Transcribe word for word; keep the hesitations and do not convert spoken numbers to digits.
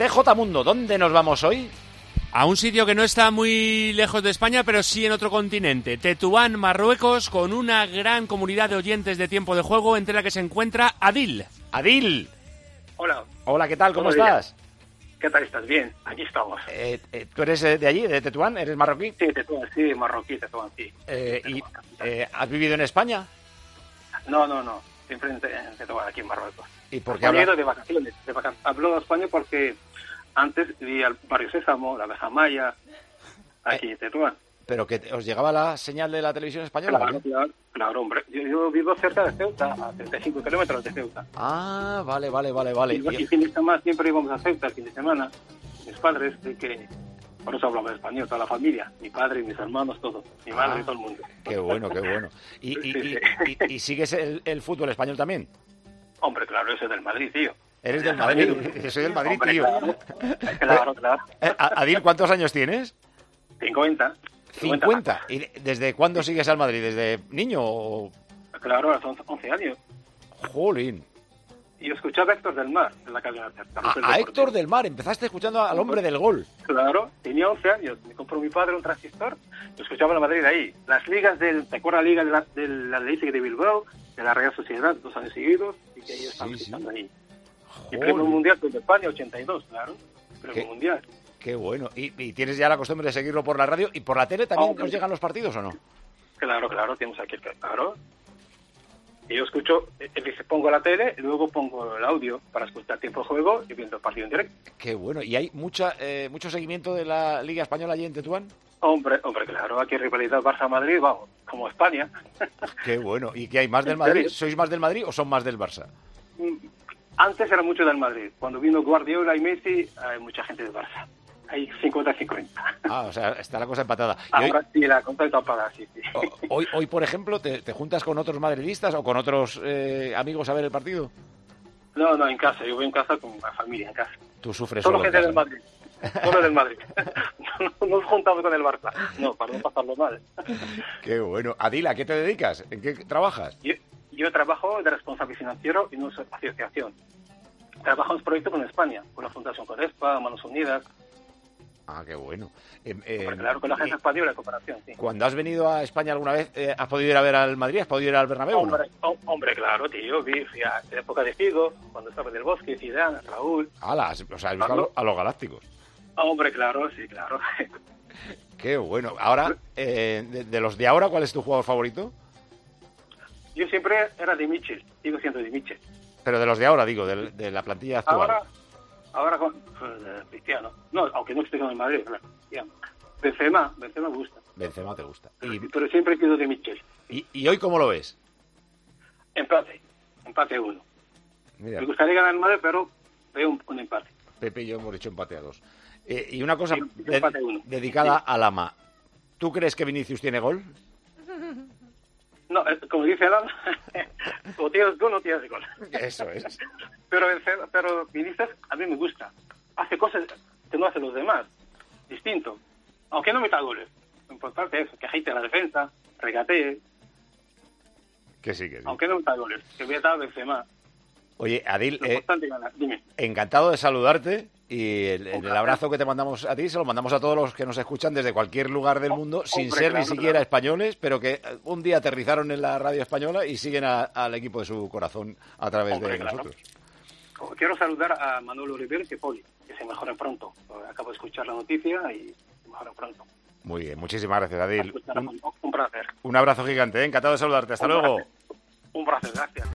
T J Mundo, ¿dónde nos vamos hoy? A un sitio que no está muy lejos de España, pero sí en otro continente. Tetuán, Marruecos, con una gran comunidad de oyentes de Tiempo de Juego, entre la que se encuentra Adil. Adil. Hola. Hola, ¿qué tal? ¿Cómo Buenos estás? días. ¿Qué tal estás? Bien, aquí estamos. Eh, eh, ¿Tú eres eh, de allí, de Tetuán? ¿Eres marroquí? Sí, Tetuán, sí, marroquí, Tetuán, sí. Eh, ¿Y eh, has vivido en España? No, no, no, siempre en, en Tetuán, aquí en Marruecos. ¿Y por qué Hablo hablas? de vacaciones, de vaca... Hablo de España porque antes vivía el barrio Sésamo, la Abeja Maya, aquí Eh. en Tetuán. ¿Pero que os llegaba la señal de la televisión española? Claro, claro, claro, hombre. Yo, yo vivo cerca de Ceuta, a treinta y cinco kilómetros de Ceuta. Ah, vale, vale, vale, vale. Y, y fin de semana siempre íbamos a Ceuta, el fin de semana. Mis padres, de que por eso hablamos español, toda la familia, mi padre, mis hermanos, todos, mi madre Ah, y todo el mundo. Qué bueno, qué bueno. ¿Y, y, Sí, sí. y, y, y sigues el, el fútbol español también? Hombre, claro, ese es del Madrid, tío. ¿Eres del Madrid? Yo soy del Madrid, Hombre, tío. Claro, claro. claro. Eh, Adil, ¿cuántos años tienes? cincuenta. cincuenta. ¿Y desde cuándo sigues al Madrid? ¿Desde niño o...? Claro, hace once años. Jolín. Y yo escuchaba a Héctor del Mar en la cadena. A, a Héctor del Mar, empezaste escuchando al hombre del gol. Claro, tenía once años. Me compró mi padre un transistor. Lo escuchaba en Madrid ahí. Las ligas del... ¿Te acuerdas la liga de la, del Atlético de Bilbao? De la Real Sociedad, dos años seguidos. Y que ellos estaban Sí, sí. ahí. Y Jolín. premio mundial de España, ochenta y dos, claro. Premio ¿Qué? mundial. Qué bueno. ¿Y, y tienes ya la costumbre de seguirlo por la radio? ¿Y por la tele también Hombre. nos llegan los partidos o no? Claro, claro, tenemos aquí el claro. Y yo escucho, eh, dice, pongo la tele y luego pongo el audio para escuchar tiempo de juego y viendo el partido en directo. Qué bueno. ¿Y hay mucha eh, mucho seguimiento de la Liga Española allí en Tetuán? Hombre, hombre, claro, aquí rivalidad Barça-Madrid, vamos, como España. Qué bueno. ¿Y qué hay más del Madrid? ¿Sois más del Madrid o son más del Barça? Antes era mucho del Madrid. Cuando vino Guardiola y Messi, hay mucha gente del Barça. Hay cincuenta cincuenta. Ah, o sea, está la cosa empatada. Y hoy, Ahora sí, la contra está pagada, sí, sí. o- hoy, hoy, por ejemplo, ¿te, te juntas con otros madridistas o con otros eh, amigos a ver el partido? No, no, en casa, yo voy en casa con la familia, en casa. Tú sufres Solo solo en gente del casa. Madrid. Solo del Madrid. No, no nos juntamos con el Barça. No, para no pasarlo mal. Qué bueno. Adil, ¿a qué te dedicas? ¿En qué trabajas? Yo, yo trabajo de responsable financiero en una asociación. Trabajamos proyectos con España, con la Fundación Codespa, Manos Unidas. Ah, qué bueno. Eh, eh, Hombre, claro, con la Agencia eh, Española de Cooperación, sí. Cuando has venido a España alguna vez, eh, ¿has podido ir a ver al Madrid? ¿Has podido ir al Bernabéu? o no? Hombre, oh, hombre, claro, tío. Vi, fui a la época de Figo, cuando estaba en el Bosque, Zidane, Raúl. Ala, o sea, has visto a, Claro. lo- a los galácticos. Hombre, claro, sí, claro. Qué bueno. Ahora, eh, de, de los de ahora, ¿cuál es tu jugador favorito? Yo siempre era de Mitchell, sigo siendo de Mitchell. Pero de los de ahora, digo, de, de la plantilla actual. Ahora, ahora con eh, Cristiano. No, aunque no esté con el Madrid, claro. Cristiano. Benzema, Benzema me gusta. Benzema te gusta. Y, Pero siempre he sido de Mitchell. y, y hoy cómo lo ves? Empate, empate uno. Mira, Me gustaría ganar el Madrid, pero veo un, un empate. Pepe y yo hemos hecho empate a dos. Eh, y una cosa Sí, de- empate uno. dedicada Sí. a Lama. ¿Tú crees que Vinicius tiene gol? No, eh, como dice Alan, o tienes gol o tienes gol. Eso es. Pero, Benzema- pero Vinicius a mí me gusta. Hace cosas que no hacen los demás. Distinto. Aunque no meta goles. Lo importante es que agite la defensa, regatee, Que sí, que sí. aunque no meta goles. Que meta Benzema. Oye, Adil, Lo eh, importante es ganar. Dime. encantado de saludarte y el, el Ojalá. abrazo que te mandamos a ti se lo mandamos a todos los que nos escuchan desde cualquier lugar del mundo, sin Hombre, ser ni claro, siquiera claro. españoles, pero que eh, un día aterrizaron en la radio española y siguen a- al equipo de su corazón a través Hombre, de claro. nosotros. Quiero saludar a Manolo Oliver y Poli, que se mejoren pronto. Acabo de escuchar la noticia y se mejoren pronto. Muy bien, muchísimas gracias, Adil. Un, Un, un placer. un abrazo gigante, ¿eh? Encantado de saludarte. Hasta Un luego. placer. Un placer, gracias.